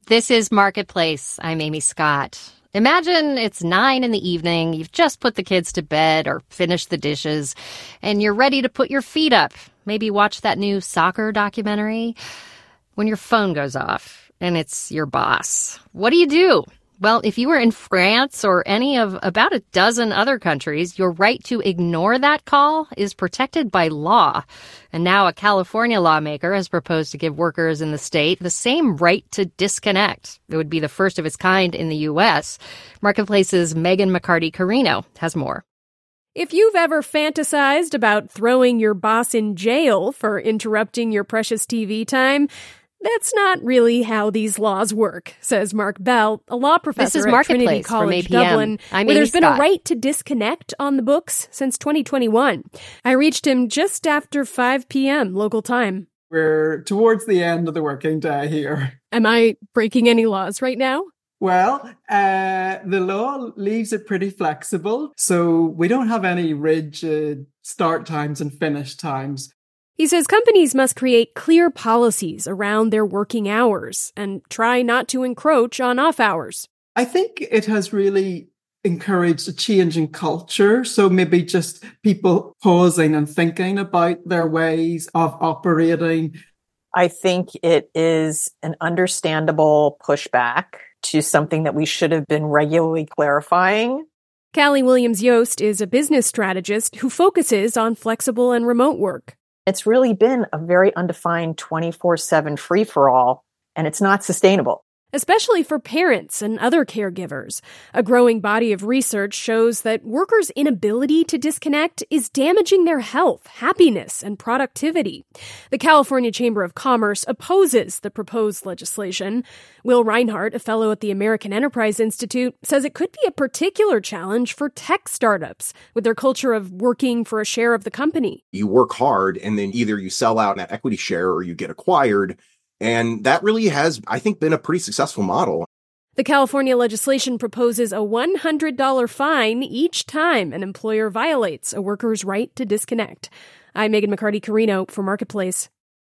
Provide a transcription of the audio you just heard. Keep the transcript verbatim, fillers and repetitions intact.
This is Marketplace. I'm Amy Scott. Imagine it's nine in the evening, you've just put the kids to bed or finished the dishes, and you're ready to put your feet up, maybe watch that new soccer documentary, when your phone goes off and it's your boss. What do you do? Well, if you were in France or any of about a dozen other countries, your right to ignore that call is protected by law. And now a California lawmaker has proposed to give workers in the state the same right to disconnect. It would be the first of its kind in the U S. Marketplace's Megan McCarty-Carino has more. If you've ever fantasized about throwing your boss in jail for interrupting your precious T V time, that's not really how these laws work, says Mark Bell, a law professor at Trinity College Dublin, I'm where Amy there's been Scott. a right to disconnect on the books since twenty twenty-one. I reached him just after five p.m. local time. We're towards the end of the working day here. Am I breaking any laws right now? Well, uh, the law leaves it pretty flexible, so we don't have any rigid start times and finish times. He says companies must create clear policies around their working hours and try not to encroach on off hours. I think it has really encouraged a change in culture. So maybe just people pausing and thinking about their ways of operating. I think it is an understandable pushback to something that we should have been regularly clarifying. Callie Williams-Yost is a business strategist who focuses on flexible and remote work. It's really been a very undefined twenty-four seven free-for-all, and it's not sustainable. Especially for parents and other caregivers. A growing body of research shows that workers' inability to disconnect is damaging their health, happiness, and productivity. The California Chamber of Commerce opposes the proposed legislation. Will Reinhart, a fellow at the American Enterprise Institute, says it could be a particular challenge for tech startups with their culture of working for a share of the company. You work hard, and then either you sell out that equity share or you get acquired. And that really has, I think, been a pretty successful model. The California legislation proposes a one hundred dollars fine each time an employer violates a worker's right to disconnect. I'm Megan McCarty-Carino for Marketplace.